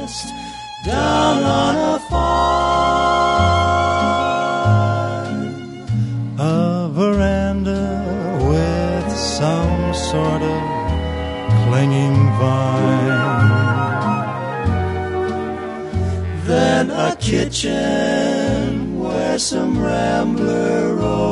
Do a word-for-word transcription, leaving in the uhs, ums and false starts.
rest down on a farm. A veranda with some sort of clinging vine. Then a kitchen where some rambler